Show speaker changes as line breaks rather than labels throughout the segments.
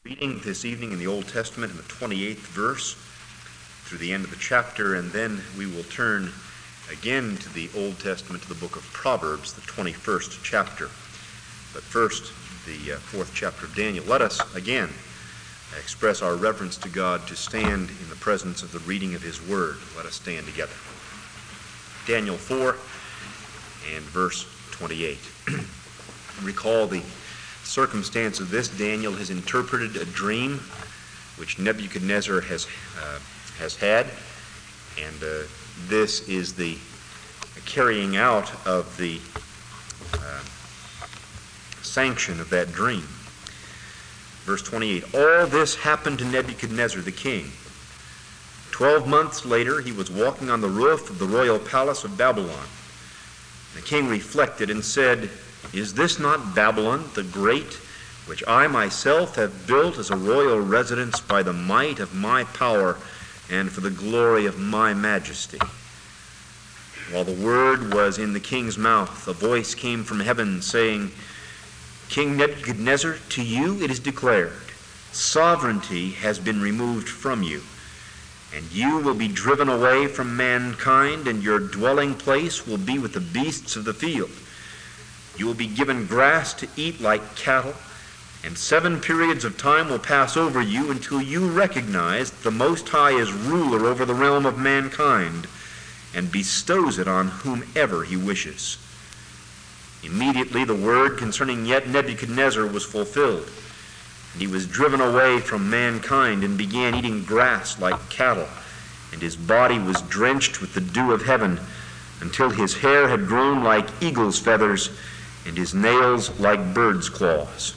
Reading this evening in the Old Testament in the 28th verse through the end of the chapter, and then we will turn again to the Old Testament, to the book of Proverbs, the 21st chapter. But first, the 4th chapter of Daniel. Let us again express our reverence to God to stand in the presence of the reading of His Word. Let us stand together. Daniel 4 and verse 28. Recall the circumstance of this. Daniel has interpreted a dream which Nebuchadnezzar has had, and this is the carrying out of the sanction of that dream. Verse 28, all this happened to Nebuchadnezzar the king. 12 months later, he was walking on the roof of the royal palace of Babylon. The king reflected and said, "Is this not Babylon the great, which I myself have built as a royal residence by the might of my power and for the glory of my majesty?" While the word was in the king's mouth, a voice came from heaven saying, "King Nebuchadnezzar, to you it is declared, sovereignty has been removed from you, and you will be driven away from mankind, and your dwelling place will be with the beasts of the field. You will be given grass to eat like cattle, and 7 periods of time will pass over you until you recognize that the Most High is ruler over the realm of mankind and bestows it on whomever He wishes." Immediately the word concerning yet Nebuchadnezzar was fulfilled, and he was driven away from mankind and began eating grass like cattle, and his body was drenched with the dew of heaven until his hair had grown like eagle's feathers and his nails like bird's claws.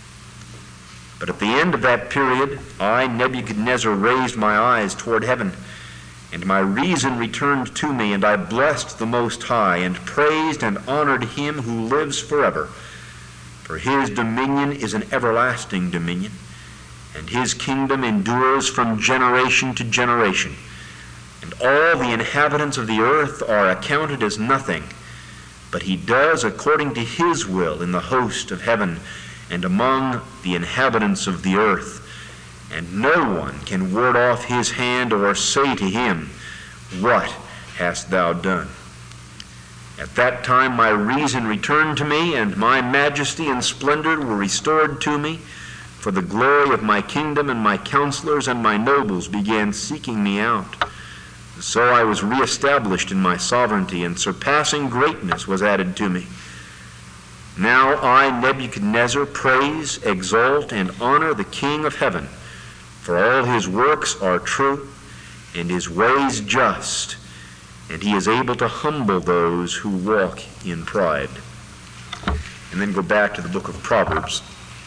But at the end of that period, I, Nebuchadnezzar, raised my eyes toward heaven, and my reason returned to me, and I blessed the Most High, and praised and honored Him who lives forever. For His dominion is an everlasting dominion, and His kingdom endures from generation to generation. And all the inhabitants of the earth are accounted as nothing, but He does according to His will in the host of heaven and among the inhabitants of the earth. And no one can ward off His hand or say to Him, "What hast thou done?" At that time my reason returned to me, and my majesty and splendor were restored to me, for the glory of my kingdom, and my counselors and my nobles began seeking me out. So I was reestablished in my sovereignty, and surpassing greatness was added to me. Now I, Nebuchadnezzar, praise, exalt, and honor the King of heaven, for all His works are true, and His ways just, and He is able to humble those who walk in pride. And then go back to the book of Proverbs,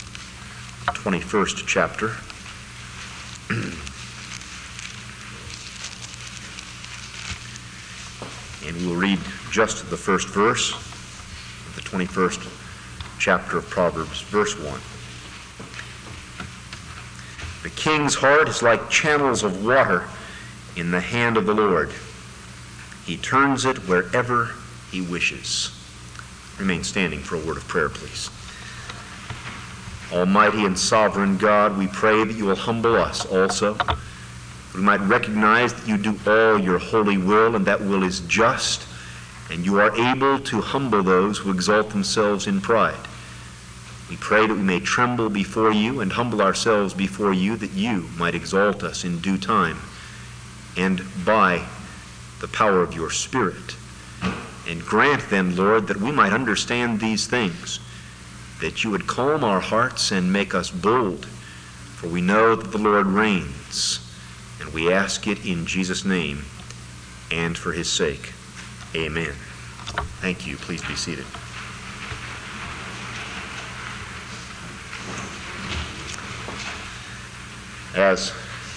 21st chapter. And we will read just the first verse of the 21st chapter of Proverbs, verse 1. The king's heart is like channels of water in the hand of the Lord. He turns it wherever He wishes. Remain standing for a word of prayer, please. Almighty and sovereign God, we pray that You will humble us also, that we might recognize that You do all Your holy will, and that will is just, and You are able to humble those who exalt themselves in pride. We pray that we may tremble before You and humble ourselves before You, that You might exalt us in due time and by the power of Your Spirit. And grant then, Lord, that we might understand these things, that You would calm our hearts and make us bold, for we know that the Lord reigns, and we ask it in Jesus' name and for His sake. Amen. Thank you. Please be seated. As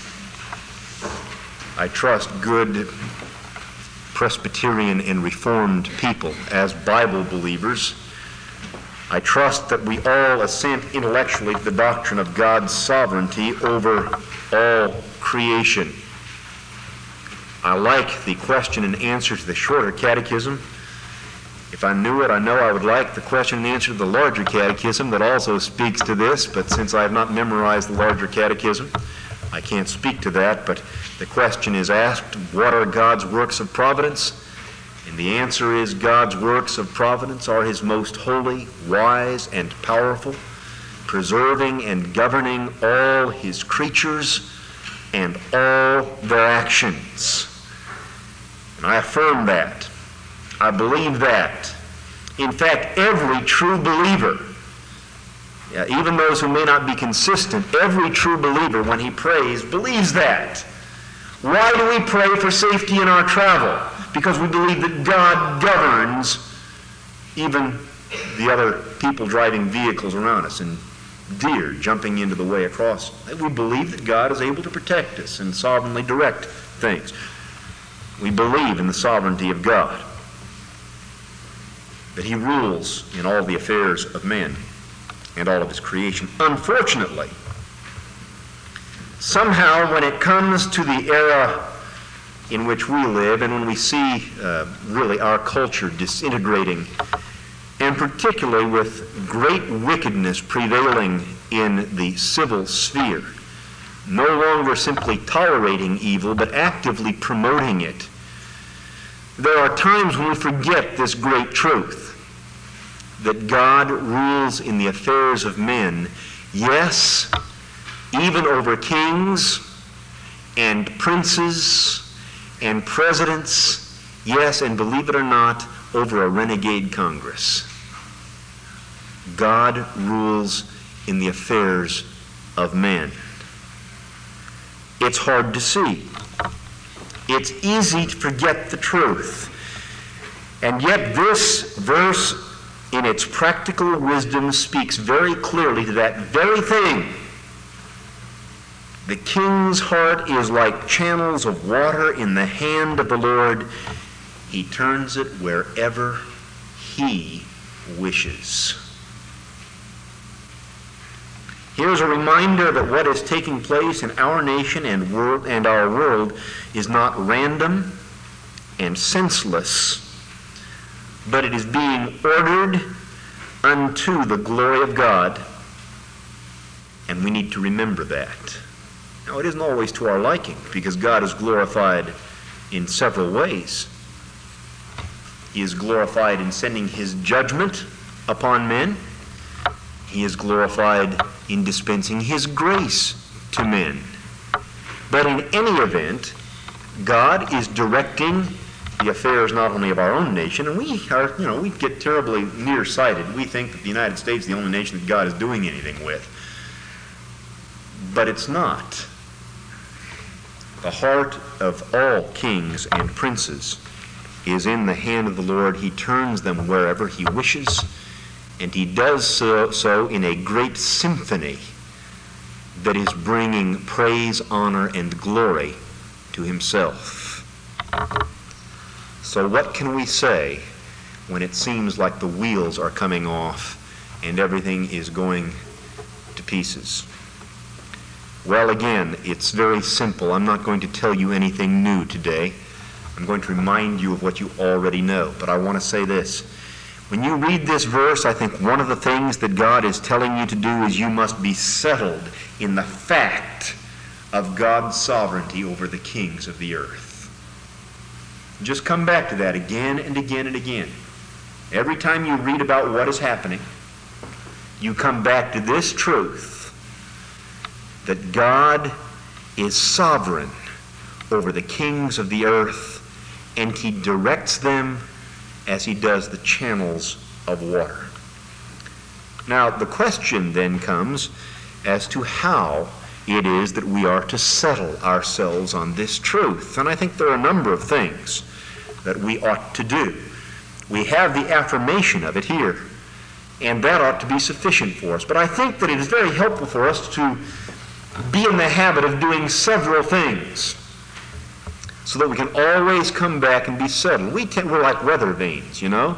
I trust good Presbyterian and Reformed people, as Bible believers, I trust that we all assent intellectually to the doctrine of God's sovereignty over all creation. I like the question and answer to the Shorter Catechism If I knew it, I know I would like the question and answer to the larger catechism that also speaks to this, but since I have not memorized the larger catechism, I can't speak to that. But the question is asked, what are God's works of providence? And the answer is, God's works of providence are his most holy, wise, and powerful, preserving and governing all his creatures and all their actions. And I affirm that. I believe that. In fact, every true believer, even those who may not be consistent, every true believer, when he prays, believes that. Why do we pray for safety in our travel? Because we believe that God governs even the other people driving vehicles around us and deer jumping into the way across. We believe that God is able to protect us and sovereignly direct things. We believe in the sovereignty of God, that he rules in all the affairs of men and all of his creation. Unfortunately, somehow when it comes to the era in which we live and when we see really our culture disintegrating, and particularly with great wickedness prevailing in the civil sphere, no longer simply tolerating evil but actively promoting it, there are times when we forget this great truth, that God rules in the affairs of men, yes, even over kings and princes and presidents, yes, and believe it or not, over a renegade Congress. God rules in the affairs of men. It's hard to see. It's easy to forget the truth. And yet this verse, in its practical wisdom, speaks very clearly to that very thing. The king's heart is like channels of water in the hand of the Lord. He turns it wherever he wishes. Here's a reminder that what is taking place in our nation and our world is not random and senseless, but it is being ordered unto the glory of God, and we need to remember that. Now, it isn't always to our liking, because God is glorified in several ways. He is glorified in sending his judgment upon men. He is glorified in dispensing his grace to men. But in any event, God is directing the affairs not only of our own nation, and we get terribly nearsighted. We think that the United States is the only nation that God is doing anything with. But it's not. The heart of all kings and princes is in the hand of the Lord. He turns them wherever he wishes, and he does so in a great symphony that is bringing praise, honor, and glory to himself. So what can we say when it seems like the wheels are coming off and everything is going to pieces? Well, again, it's very simple. I'm not going to tell you anything new today. I'm going to remind you of what you already know. But I want to say this. When you read this verse, I think one of the things that God is telling you to do is you must be settled in the fact of God's sovereignty over the kings of the earth. Just come back to that again and again and again. Every time you read about what is happening, you come back to this truth, that God is sovereign over the kings of the earth, and he directs them as he does the channels of water. Now, the question then comes as to how it is that we are to settle ourselves on this truth. And I think there are a number of things that we ought to do. We have the affirmation of it here, and that ought to be sufficient for us. But I think that it is very helpful for us to be in the habit of doing several things so that we can always come back and be settled. We're like weather vanes, you know.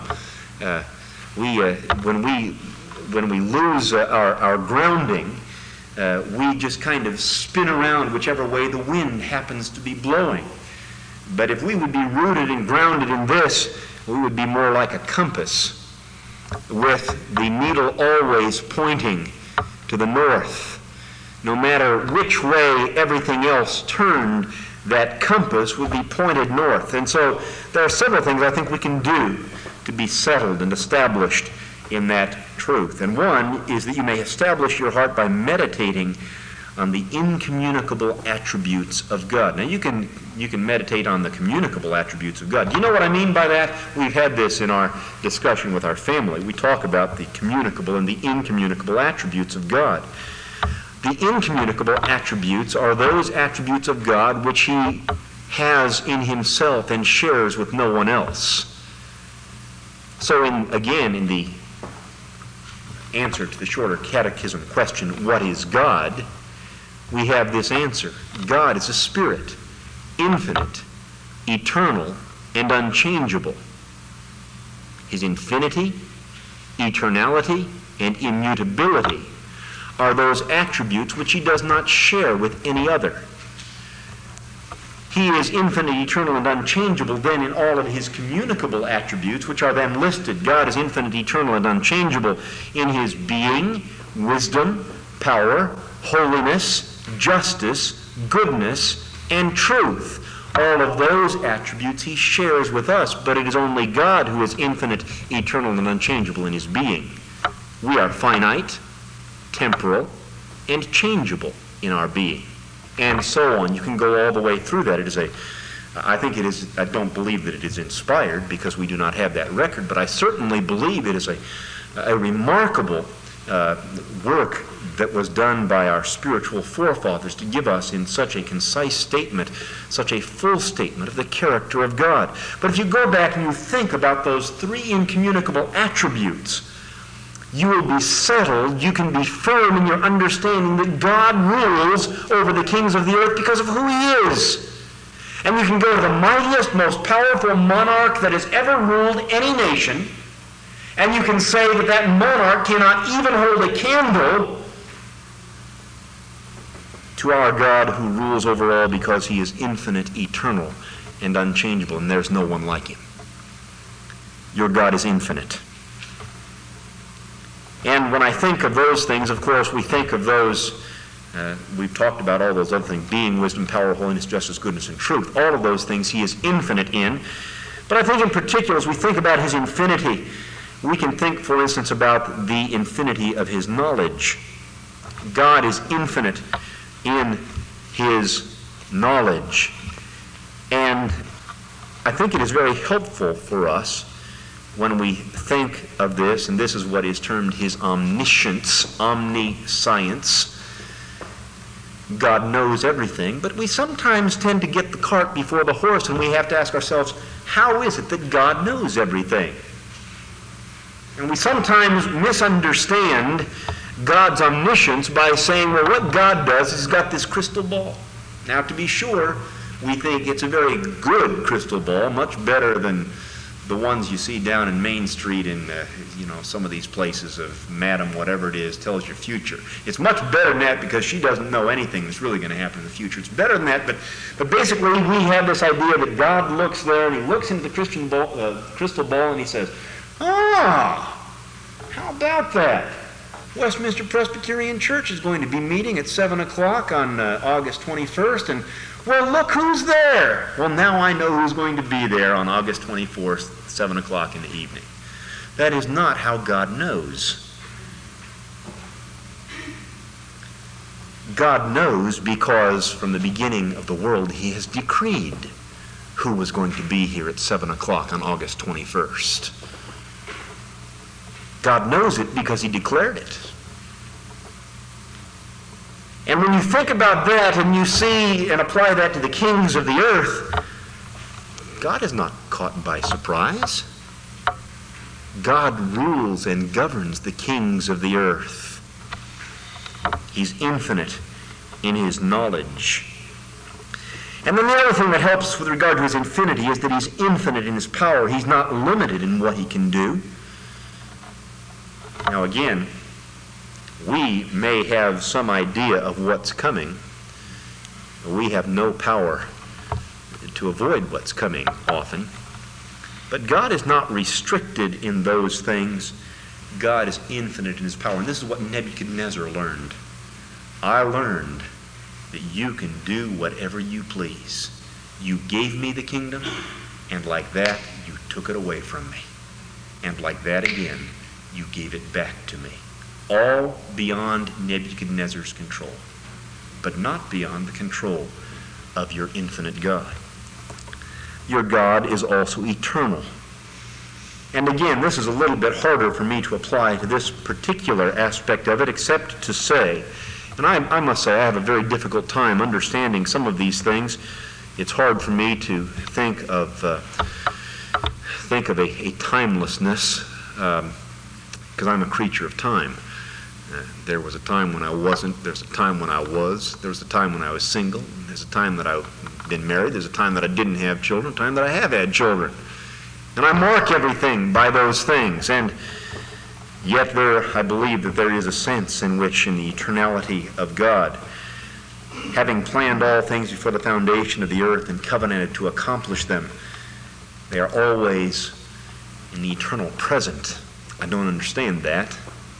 When we lose our grounding, we just kind of spin around whichever way the wind happens to be blowing. But if we would be rooted and grounded in this, we would be more like a compass with the needle always pointing to the north. No matter which way everything else turned, that compass would be pointed north. And so there are several things I think we can do to be settled and established in that truth. And one is that you may establish your heart by meditating on the incommunicable attributes of God. Now you can meditate on the communicable attributes of God. Do you know what I mean by that? We've had this in our discussion with our family. We talk about the communicable and the incommunicable attributes of God. The incommunicable attributes are those attributes of God which he has in himself and shares with no one else. So in the answer to the shorter catechism question, what is God? We have this answer. God is a spirit, infinite, eternal, and unchangeable. His infinity, eternality, and immutability are those attributes which he does not share with any other. He is infinite, eternal, and unchangeable then in all of his communicable attributes, which are then listed. God is infinite, eternal, and unchangeable in his being, wisdom, power, holiness, justice, goodness, and truth. All of those attributes he shares with us, but it is only God who is infinite, eternal, and unchangeable in his being. We are finite, temporal, and changeable in our being, and so on. You can go all the way through that. I don't believe that it is inspired because we do not have that record, but I certainly believe it is a remarkable work that was done by our spiritual forefathers to give us in such a concise statement, such a full statement of the character of God. But if you go back and you think about those three incommunicable attributes, you will be settled, you can be firm in your understanding that God rules over the kings of the earth because of who he is. And you can go to the mightiest, most powerful monarch that has ever ruled any nation, and you can say that that monarch cannot even hold a candle to our God who rules over all because he is infinite, eternal, and unchangeable, and there's no one like him. Your God is infinite. And when I think of those things, of course, we think of those, we've talked about all those other things, being, wisdom, power, holiness, justice, goodness, and truth. All of those things he is infinite in. But I think in particular, as we think about his infinity, we can think, for instance, about the infinity of his knowledge. God is infinite in his knowledge. And I think it is very helpful for us when we think of this, and this is what is termed his omniscience, omniscience. God knows everything, but we sometimes tend to get the cart before the horse, and we have to ask ourselves, how is it that God knows everything? And we sometimes misunderstand God's omniscience by saying, well, what God does is he's got this crystal ball. Now, to be sure, we think it's a very good crystal ball, much better than the ones you see down in Main Street in, some of these places of Madam whatever it is tells your future. It's much better than that because she doesn't know anything that's really going to happen in the future. It's better than that, but basically we have this idea that God looks there and he looks into the crystal ball and he says, how about that? Westminster Presbyterian Church is going to be meeting at 7 o'clock on August 21st, and well, look who's there. Well, now I know who's going to be there on August 24th, 7 o'clock in the evening. That is not how God knows. God knows because from the beginning of the world he has decreed who was going to be here at 7 o'clock on August 21st. God knows it because he declared it. And when you think about that and you see and apply that to the kings of the earth, God is not caught by surprise. God rules and governs the kings of the earth. He's infinite in his knowledge. And then the other thing that helps with regard to his infinity is that he's infinite in his power. He's not limited in what he can do. Now again, we may have some idea of what's coming. We have no power to avoid what's coming often. But God is not restricted in those things. God is infinite in his power. And this is what Nebuchadnezzar learned. I learned that you can do whatever you please. You gave me the kingdom, and like that, you took it away from me. And like that again, you gave it back to me. All beyond Nebuchadnezzar's control, but not beyond the control of your infinite God. Your God is also eternal. And again, this is a little bit harder for me to apply to this particular aspect of it, except to say, and I must say I have a very difficult time understanding some of these things. It's hard for me to think of a timelessness, because I'm a creature of time. There was a time when I wasn't. There's a time when I was. There was a time when I was single. There's a time that I've been married. There's a time that I didn't have children. A time that I have had children. And I mark everything by those things. And yet I believe that there is a sense in which, in the eternality of God, having planned all things before the foundation of the earth and covenanted to accomplish them, they are always in the eternal present. I don't understand that.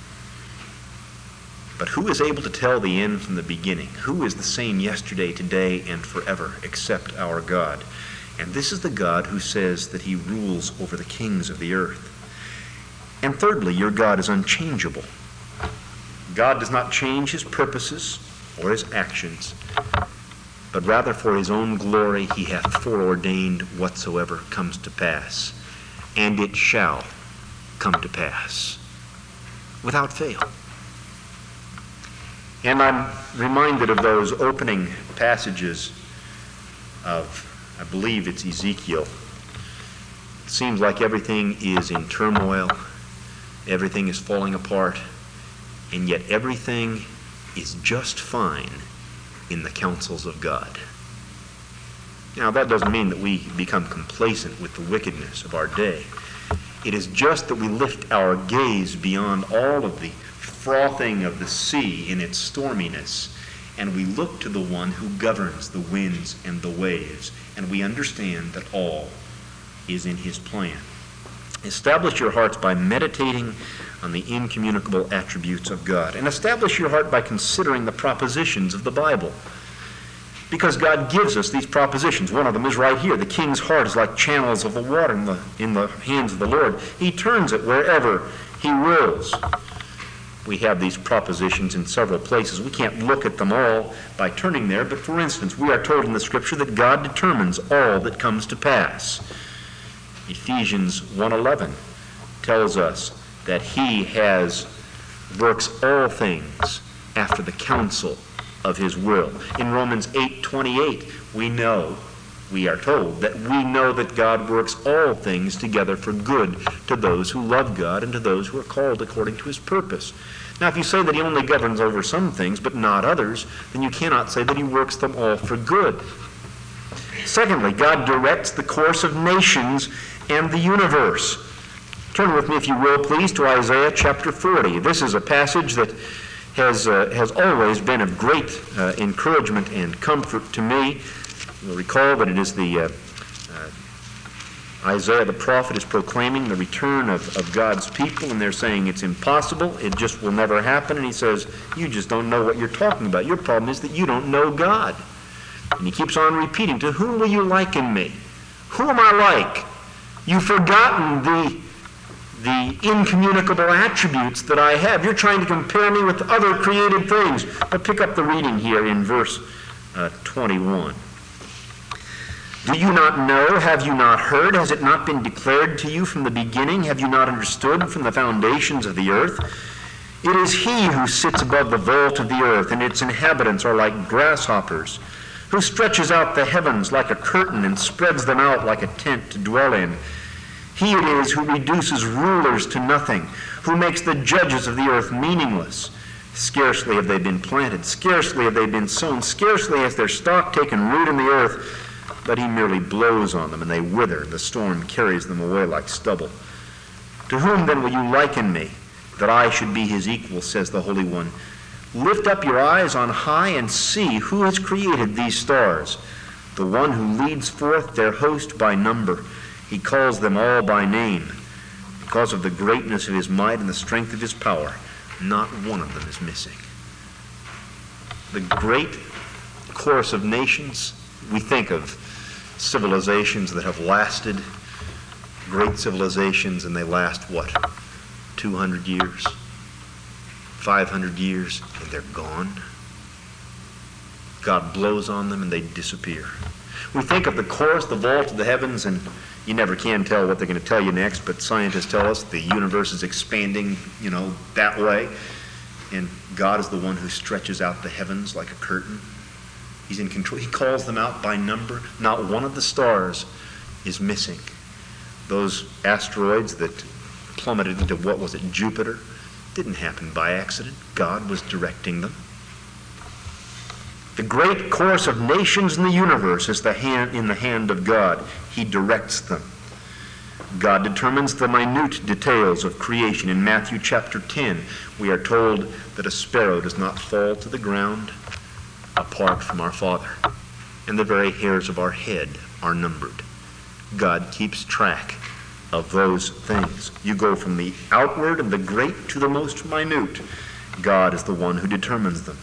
But who is able to tell the end from the beginning? Who is the same yesterday, today, and forever except our God? And this is the God who says that he rules over the kings of the earth. And thirdly, your God is unchangeable. God does not change his purposes or his actions, but rather for his own glory he hath foreordained whatsoever comes to pass. And it shall come to pass without fail. And I'm reminded of those opening passages of, I believe it's Ezekiel. It seems like everything is in turmoil, everything is falling apart, and yet everything is just fine in the counsels of God. Now, that doesn't mean that we become complacent with the wickedness of our day. It is just that we lift our gaze beyond all of the frothing of the sea in its storminess, and we look to the one who governs the winds and the waves, and we understand that all is in his plan. Establish your hearts by meditating on the incommunicable attributes of God, and establish your heart by considering the propositions of the Bible, because God gives us these propositions. One of them is right here. The king's heart is like channels of the water in the hands of the Lord. He turns it wherever he wills. We have these propositions in several places. We can't look at them all by turning there, but for instance, we are told in the Scripture that God determines all that comes to pass. Ephesians 1:11 tells us that he works all things after the counsel of his will. In Romans 8:28, we are told that we know that God works all things together for good to those who love God and to those who are called according to his purpose. Now, if you say that he only governs over some things but not others, then you cannot say that he works them all for good. Secondly, God directs the course of nations and the universe. Turn with me, if you will, please, to Isaiah chapter 40. This is a passage that has always been of great encouragement and comfort to me. You'll recall that it is Isaiah the prophet is proclaiming the return of God's people, and they're saying it's impossible, it just will never happen. And he says, you just don't know what you're talking about. Your problem is that you don't know God. And he keeps on repeating, to whom will you liken me? Who am I like? You've forgotten the incommunicable attributes that I have. You're trying to compare me with other created things. But pick up the reading here in verse 21. Do you not know? Have you not heard? Has it not been declared to you from the beginning? Have you not understood from the foundations of the earth? It is he who sits above the vault of the earth, and its inhabitants are like grasshoppers, who stretches out the heavens like a curtain and spreads them out like a tent to dwell in. He it is who reduces rulers to nothing, who makes the judges of the earth meaningless. Scarcely have they been planted, scarcely have they been sown, scarcely has their stalk taken root in the earth, but he merely blows on them, and they wither. The storm carries them away like stubble. To whom then will you liken me, that I should be his equal, says the Holy One? Lift up your eyes on high and see who has created these stars, the one who leads forth their host by number. He calls them all by name. Because of the greatness of his might and the strength of his power, not one of them is missing. The great chorus of nations, we think of civilizations that have lasted, great civilizations, and they last, what, 200 years, 500 years, and they're gone. God blows on them and they disappear. We think of the chorus, the vault of the heavens, and you never can tell what they're going to tell you next, but scientists tell us the universe is expanding, that way. And God is the one who stretches out the heavens like a curtain. He's in control. He calls them out by number. Not one of the stars is missing. Those asteroids that plummeted into, Jupiter, didn't happen by accident. God was directing them. The great chorus of nations in the universe is in the hand of God. He directs them. God determines the minute details of creation. In Matthew chapter 10, we are told that a sparrow does not fall to the ground apart from our Father, and the very hairs of our head are numbered. God keeps track of those things. You go from the outward and the great to the most minute. God is the one who determines them.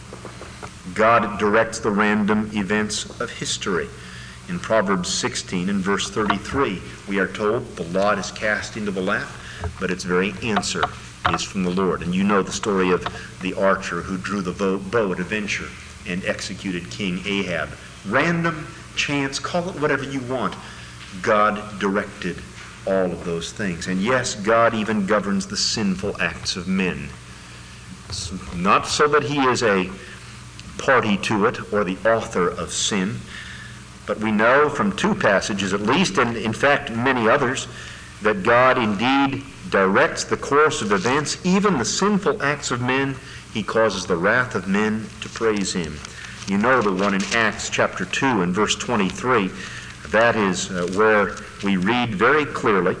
God directs the random events of history. In Proverbs 16 and verse 33, we are told the lot is cast into the lap, but its very answer is from the Lord. And you know the story of the archer who drew the bow at a venture and executed King Ahab. Random, chance, call it whatever you want. God directed all of those things. And yes, God even governs the sinful acts of men. It's not so that he is a party to it or the author of sin, but we know from two passages at least, and in fact many others, that God indeed directs the course of events, even the sinful acts of men. He causes the wrath of men to praise him. You know the one in Acts chapter 2 and verse 23. That is where we read very clearly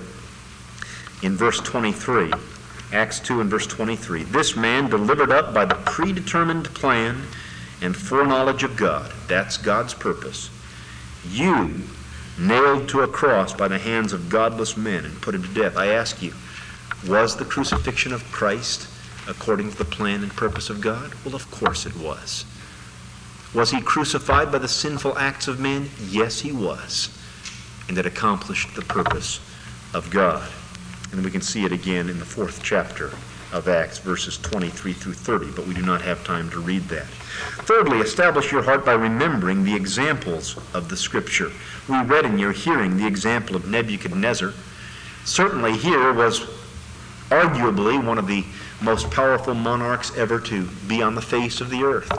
in verse 23, Acts 2 and verse 23, this man delivered up by the predetermined plan and foreknowledge of God, that's God's purpose, you nailed to a cross by the hands of godless men and put him to death. I ask you, was the crucifixion of Christ according to the plan and purpose of God? Well, of course it was. Was he crucified by the sinful acts of men? Yes, he was. And it accomplished the purpose of God. And we can see it again in the 4th chapter of Acts, verses 23 through 30, but we do not have time to read that. Thirdly, establish your heart by remembering the examples of the Scripture. We read in your hearing the example of Nebuchadnezzar. Certainly here was arguably one of the most powerful monarchs ever to be on the face of the earth.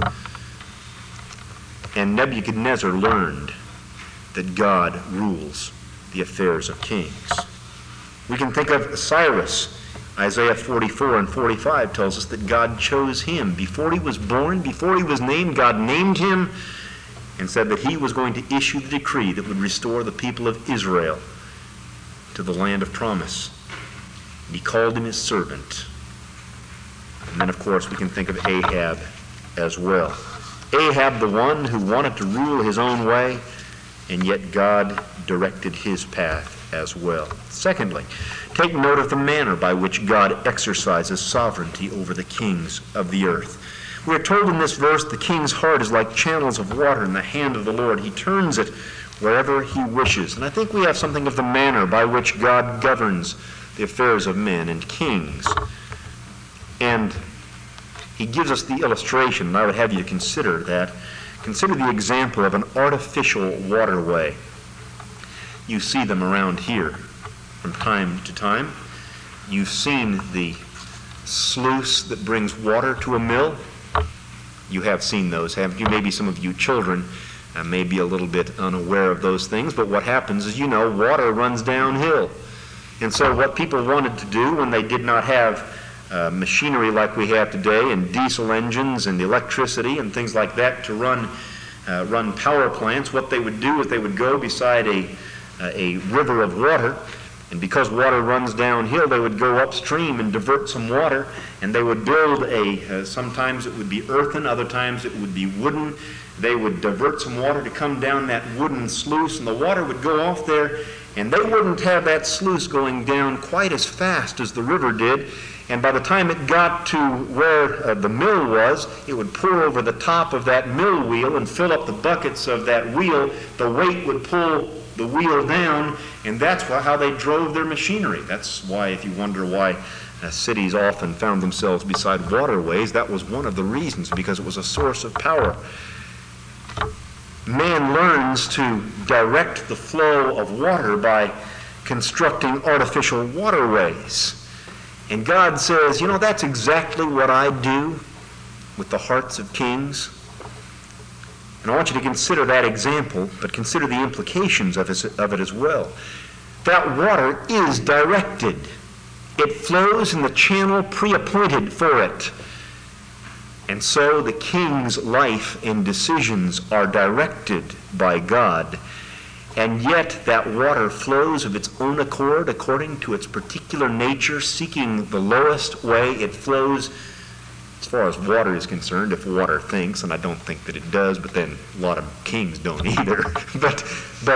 And Nebuchadnezzar learned that God rules the affairs of kings. We can think of Cyrus. Isaiah 44 and 45 tells us that God chose him. Before he was born, before he was named, God named him and said that he was going to issue the decree that would restore the people of Israel to the land of promise. And he called him his servant. And then, of course, we can think of Ahab as well. Ahab, the one who wanted to rule his own way, and yet God directed his path as well. Secondly, take note of the manner by which God exercises sovereignty over the kings of the earth. We are told in this verse, the king's heart is like channels of water in the hand of the Lord. He turns it wherever he wishes. And I think we have something of the manner by which God governs the affairs of men and kings. And he gives us the illustration, and I would have you consider that. Consider the example of an artificial waterway. You see them around here from time to time. You've seen the sluice that brings water to a mill. You have seen those, haven't you? Maybe some of you children may be a little bit unaware of those things, but what happens is, water runs downhill. And so what people wanted to do when they did not have machinery like we have today, and diesel engines and electricity and things like that to run power plants, what they would do is they would go beside a river of water, and because water runs downhill, they would go upstream and divert some water, and they would build sometimes it would be earthen, other times it would be wooden. They would divert some water to come down that wooden sluice, and the water would go off there, And they wouldn't have that sluice going down quite as fast as the river did. And by the time it got to where the mill was, it would pour over the top of that mill wheel and fill up the buckets of that wheel. The weight would pull the wheel down, and that's how they drove their machinery. That's why, if you wonder why cities often found themselves beside waterways, that was one of the reasons, because it was a source of power. Man learns to direct the flow of water by constructing artificial waterways. And God says, that's exactly what I do with the hearts of kings. And I want you to consider that example, but consider the implications of it as well. That water is directed. It flows in the channel pre-appointed for it. And so the king's life and decisions are directed by God. And yet that water flows of its own accord according to its particular nature, seeking the lowest way. It flows, as far as water is concerned, if water thinks, and I don't think that it does, but then a lot of kings don't either. but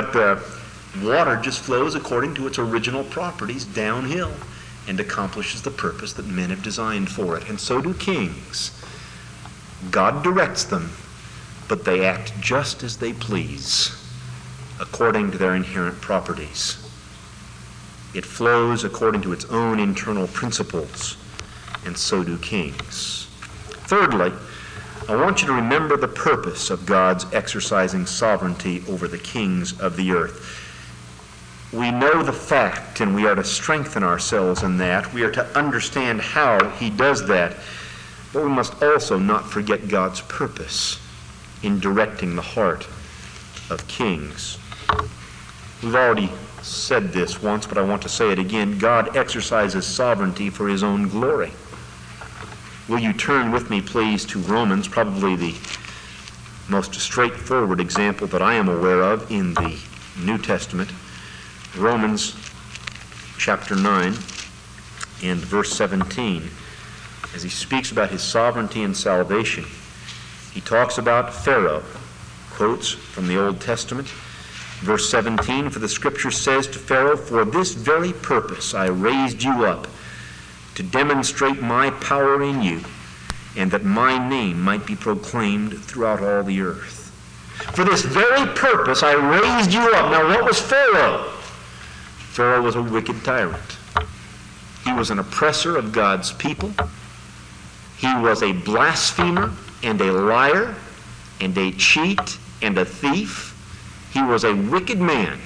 water just flows according to its original properties downhill and accomplishes the purpose that men have designed for it. And so do kings. God directs them, but they act just as they please, according to their inherent properties. It flows according to its own internal principles, and so do kings. Thirdly, I want you to remember the purpose of God's exercising sovereignty over the kings of the earth. We know the fact, and we are to strengthen ourselves in that. We are to understand how he does that. But we must also not forget God's purpose in directing the heart of kings. We've already said this once, but I want to say it again. God exercises sovereignty for his own glory. Will you turn with me, please, to Romans, probably the most straightforward example that I am aware of in the New Testament. Romans chapter 9 and verse 17. As he speaks about his sovereignty and salvation, he talks about Pharaoh. Quotes from the Old Testament. Verse 17, for the scripture says to Pharaoh, for this very purpose I raised you up, to demonstrate my power in you, and that my name might be proclaimed throughout all the earth. For this very purpose I raised you up. Now what was Pharaoh? Pharaoh was a wicked tyrant. He was an oppressor of God's people. He was a blasphemer and a liar and a cheat and a thief. He was a wicked man.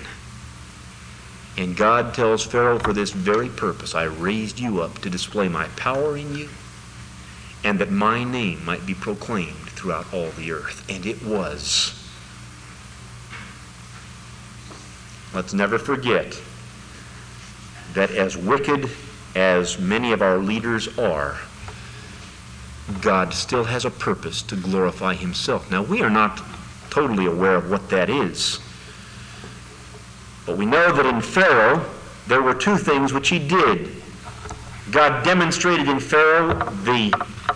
And God tells Pharaoh, for this very purpose I raised you up to display my power in you, and that my name might be proclaimed throughout all the earth. And it was. Let's never forget that as wicked as many of our leaders are, God still has a purpose to glorify himself. Now, we are not totally aware of what that is. But we know that in Pharaoh, there were two things which he did. God demonstrated in Pharaoh the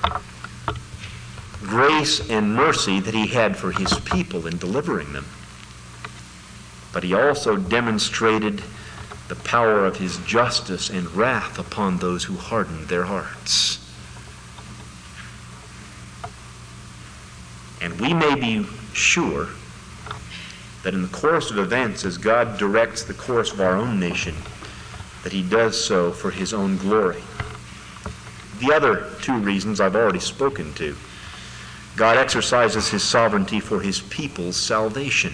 grace and mercy that he had for his people in delivering them. But he also demonstrated the power of his justice and wrath upon those who hardened their hearts. And we may be sure that in the course of events, as God directs the course of our own nation, that he does so for his own glory. The other two reasons I've already spoken to. God exercises his sovereignty for his people's salvation.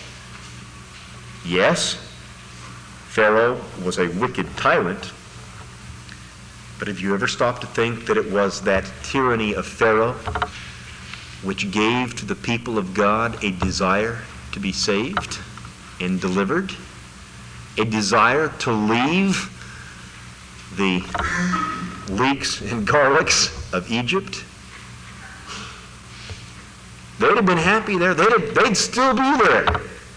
Yes, Pharaoh was a wicked tyrant, but have you ever stopped to think that it was that tyranny of Pharaoh which gave to the people of God a desire to be saved and delivered, a desire to leave the leeks and garlics of Egypt? They'd have been happy there. They'd still be there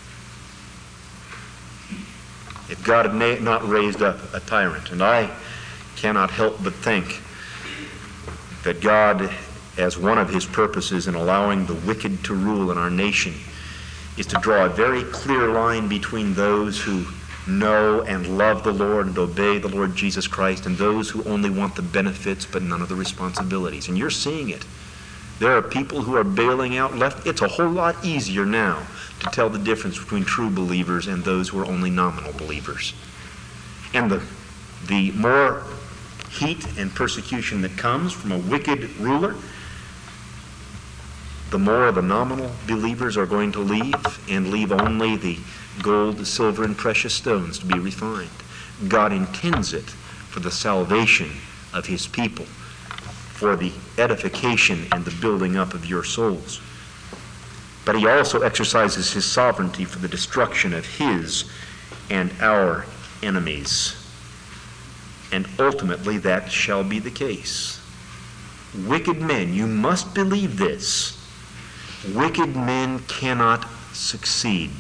if God had not raised up a tyrant. And I cannot help but think that God, as one of his purposes in allowing the wicked to rule in our nation, is to draw a very clear line between those who know and love the Lord and obey the Lord Jesus Christ, and those who only want the benefits but none of the responsibilities. And you're seeing it. There are people who are bailing out left. It's a whole lot easier now to tell the difference between true believers and those who are only nominal believers. And the more heat and persecution that comes from a wicked ruler, the more the nominal believers are going to leave, and leave only the gold, silver, and precious stones to be refined. God intends it for the salvation of his people, for the edification and the building up of your souls. But he also exercises his sovereignty for the destruction of his and our enemies. And ultimately that shall be the case. Wicked men, you must believe this. Wicked men cannot succeed.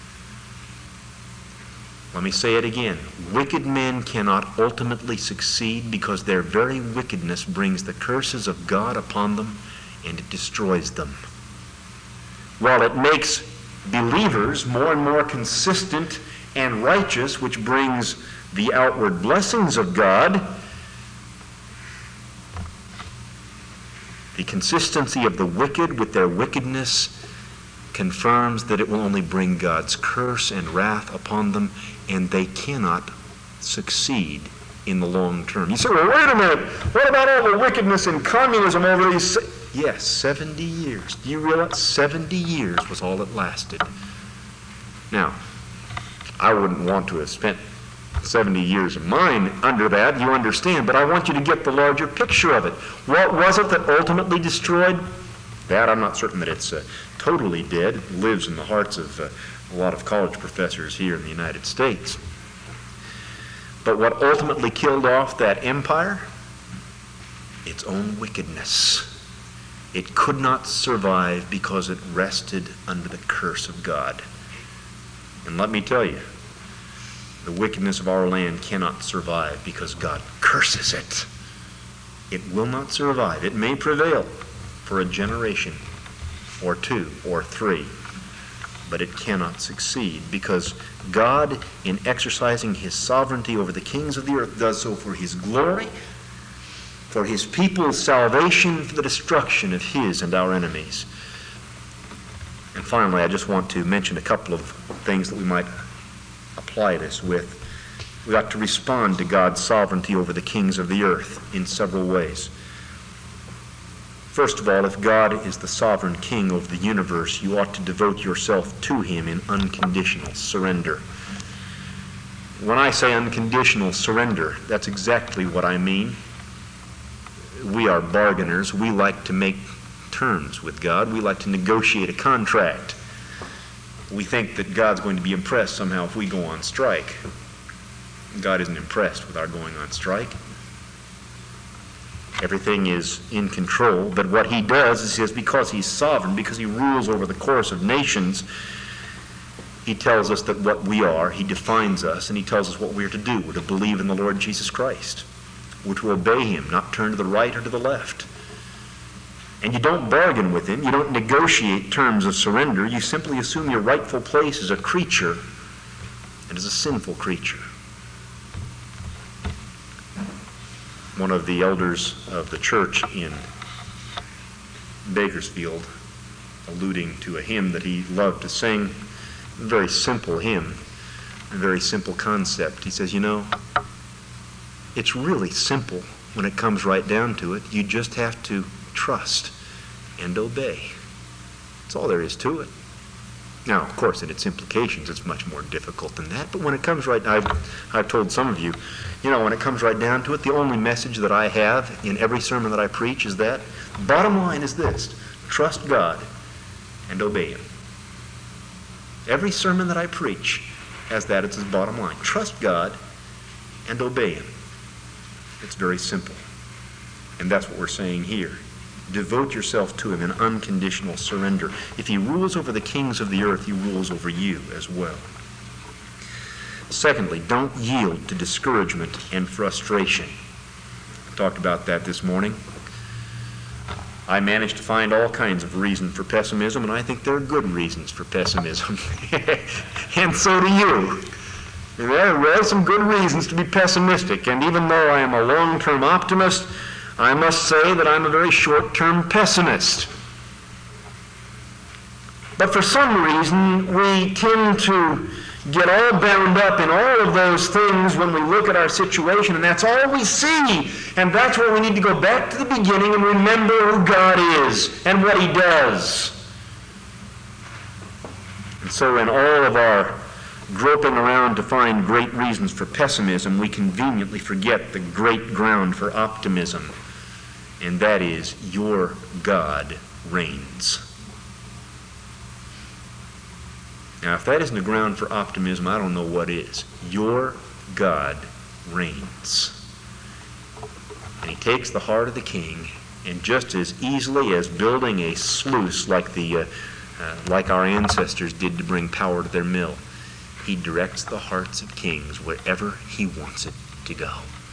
Let me say it again. Wicked men cannot ultimately succeed because their very wickedness brings the curses of God upon them, and it destroys them. While it makes believers more and more consistent and righteous, which brings the outward blessings of God, the consistency of the wicked with their wickedness confirms that it will only bring God's curse and wrath upon them, and they cannot succeed in the long term. You say, well, wait a minute. What about all the wickedness in communism over these? Yes, 70 years. Do you realize 70 years was all it lasted? Now, I wouldn't want to have spent 70 years of mine under that, you understand, but I want you to get the larger picture of it. What was it that ultimately destroyed? That I'm not certain that it's totally dead. It lives in the hearts of a lot of college professors here in the United States. But what ultimately killed off that empire? Its own wickedness. It could not survive because it rested under the curse of God. And let me tell you, the wickedness of our land cannot survive because God curses it. It will not survive. It may prevail for a generation or two or three, but it cannot succeed because God, in exercising his sovereignty over the kings of the earth, does so for his glory, for his people's salvation, for the destruction of his and our enemies. And finally, I just want to mention a couple of things that we might apply this with. We ought to respond to God's sovereignty over the kings of the earth in several ways. First of all, if God is the sovereign king over the universe, you ought to devote yourself to him in unconditional surrender. When I say unconditional surrender, that's exactly what I mean. We are bargainers. We like to make terms with God. We like to negotiate a contract. We think that God's going to be impressed somehow if we go on strike. God isn't impressed with our going on strike. Everything is in control, but what he does is says because he's sovereign, because he rules over the course of nations, he tells us that what we are, he defines us, and he tells us what we're to do. We're to believe in the Lord Jesus Christ. We're to obey him, not turn to the right or to the left. And you don't bargain with him. You don't negotiate terms of surrender. You simply assume your rightful place as a creature and as a sinful creature. One of the elders of the church in Bakersfield, alluding to a hymn that he loved to sing, a very simple hymn, a very simple concept. He says, you know, it's really simple when it comes right down to it. You just have to trust and obey. That's all there is to it. Now, of course, in its implications, it's much more difficult than that. But when it comes right, I've told some of you, you know, when it comes right down to it, the only message that I have in every sermon that I preach is that. Bottom line is this: trust God and obey him. Every sermon that I preach has that as its bottom line. Trust God and obey him. It's very simple. And that's what we're saying here. Devote yourself to him in unconditional surrender. If he rules over the kings of the earth, he rules over you as well. Secondly, don't yield to discouragement and frustration. I talked about that this morning. I managed to find all kinds of reason for pessimism, and I think there are good reasons for pessimism. And so do you. There are well some good reasons to be pessimistic, and even though I am a long-term optimist, I must say that I'm a very short-term pessimist. But for some reason, we tend to get all bound up in all of those things when we look at our situation, and that's all we see. And that's where we need to go back to the beginning and remember who God is and what He does. And so in all of our groping around to find great reasons for pessimism, we conveniently forget the great ground for optimism, and that is your God reigns. Now, if that isn't a ground for optimism, I don't know what is. Your God reigns. And He takes the heart of the king, and just as easily as building a sluice like our ancestors did to bring power to their mill, He directs the hearts of kings wherever He wants it to go.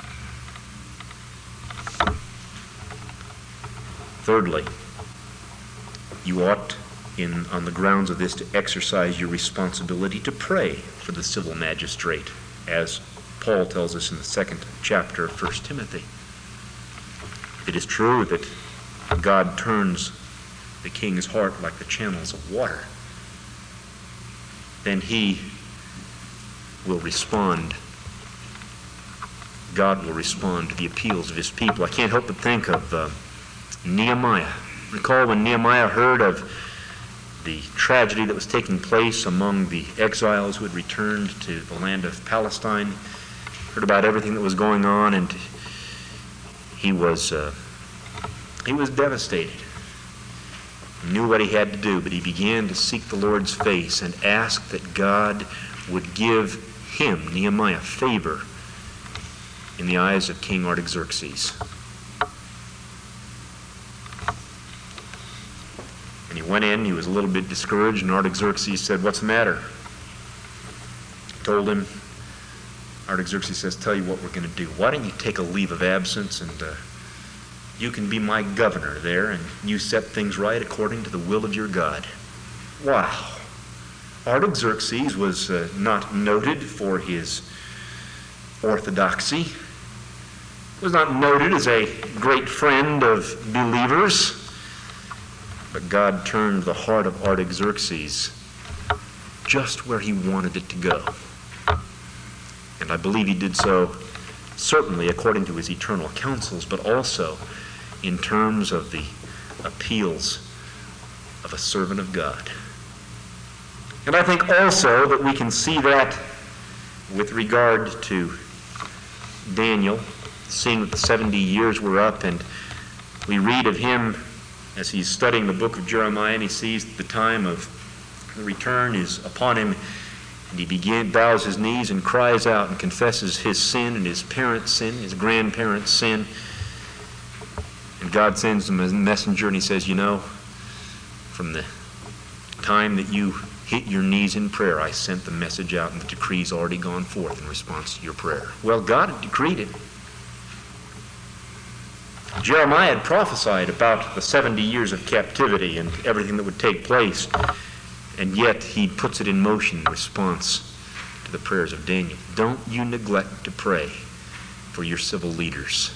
Thirdly, you ought, on the grounds of this, to exercise your responsibility to pray for the civil magistrate, as Paul tells us in the 2nd chapter of 1 Timothy. It is true that God turns the king's heart like the channels of water. Then he will respond. God will respond to the appeals of His people. I can't help but think of Nehemiah. Recall when Nehemiah heard of the tragedy that was taking place among the exiles who had returned to the land of Palestine, heard about everything that was going on, and he was devastated. He knew what he had to do, but he began to seek the Lord's face and ask that God would give him, Nehemiah, favor in the eyes of King Artaxerxes. And he went in, he was a little bit discouraged, and Artaxerxes said, "What's the matter?" He told him. Artaxerxes says, "Tell you what we're going to do. Why don't you take a leave of absence, and you can be my governor there, and you set things right according to the will of your God." Wow. Artaxerxes was not noted for his orthodoxy, was not noted as a great friend of believers. But God turned the heart of Artaxerxes just where He wanted it to go. And I believe He did so certainly according to His eternal counsels, but also in terms of the appeals of a servant of God. And I think also that we can see that with regard to Daniel, seeing that the 70 years were up, and we read of him as he's studying the book of Jeremiah, and he sees that the time of the return is upon him, and he bows his knees and cries out and confesses his sin and his parents' sin, his grandparents' sin. And God sends him a messenger, and He says, "You know, from the time that you hit your knees in prayer, I sent the message out, and the decree's already gone forth in response to your prayer." Well, God had decreed it. Jeremiah had prophesied about the 70 years of captivity and everything that would take place, and yet he puts it in motion in response to the prayers of Daniel. Don't you neglect to pray for your civil leaders.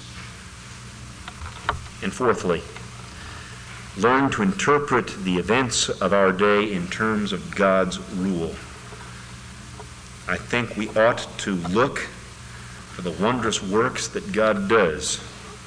And fourthly, learn to interpret the events of our day in terms of God's rule. I think we ought to look for the wondrous works that God does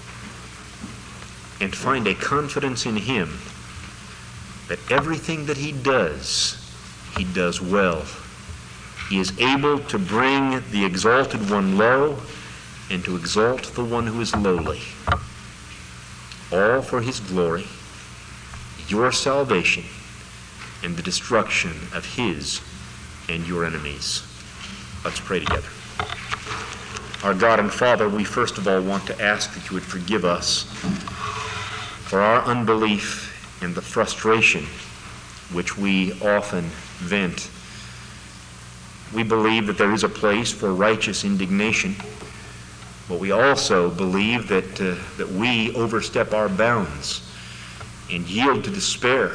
and find a confidence in Him that everything that He does well. He is able to bring the exalted one low and to exalt the one who is lowly. All for His glory, your salvation, and the destruction of His and your enemies. Let's pray together. Our God and Father, we first of all want to ask that You would forgive us for our unbelief and the frustration which we often vent. We believe that there is a place for righteous indignation, but we also believe that we overstep our bounds and yield to despair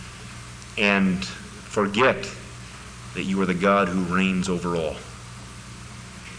and forget that You are the God who reigns over all.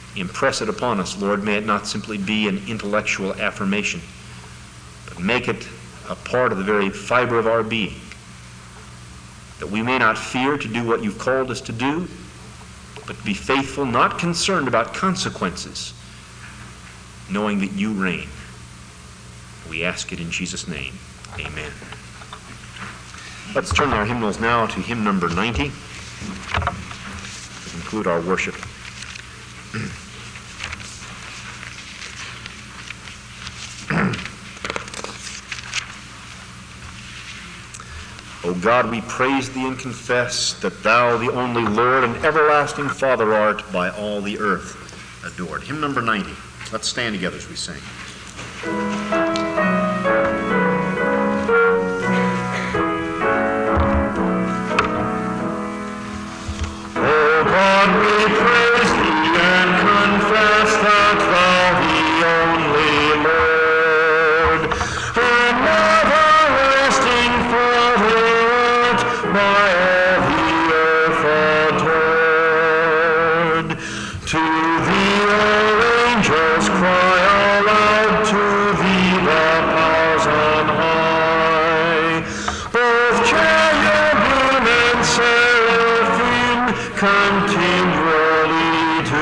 Impress it upon us, Lord. May it not simply be an intellectual affirmation, but make it a part of the very fiber of our being, that we may not fear to do what you've called us to do, but be faithful, not concerned about consequences, knowing that you reign. We ask it in Jesus' name. Amen. Let's turn our hymnals now to hymn number 90 to conclude our worship. O God, we praise thee and confess that thou, the only Lord and everlasting Father, art by all the earth adored. Hymn number 90. Let's stand together as we sing. O God, we praise thee and confess that thou, the only Lord, and everlasting Father, art by all the earth adored. To thee all angels cry aloud, to thee the powers on high, both cherubim and seraphim continually do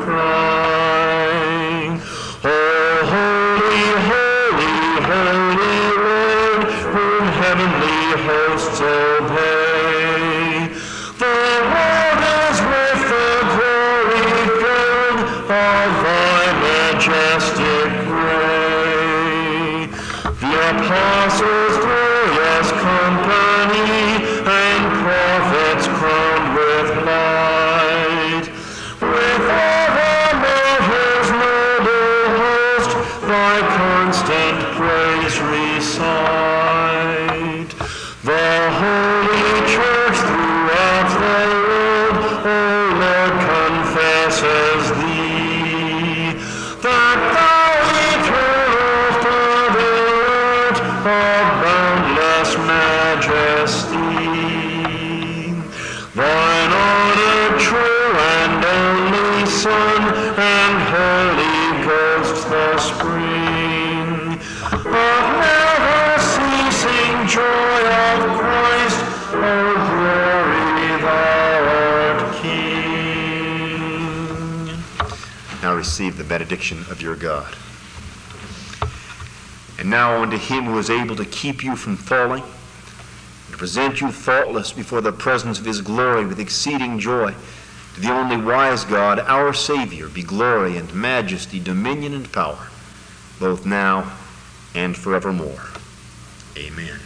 cry, oh, holy, holy, holy Lord, whom heavenly hosts obey. The world is with the glory filled of thy majestic ray. The apostles' glorious company and prophets crowned with light, with all the martyrs' noble host, thy constant praise recite. The Holy Church throughout the world, O Lord, confesses thee, that thou, eternal Father, art of boundless majesty. Thine honored, true, and only Son, and Holy Ghost, the spring of never-ceasing joy of Christ, O glory, thou art King. Now receive the benediction of your God. And now unto him who is able to keep you from falling, and to present you faultless before the presence of his glory with exceeding joy, to the only wise God, our Savior, be glory and majesty, dominion and power, both now and forevermore. Amen.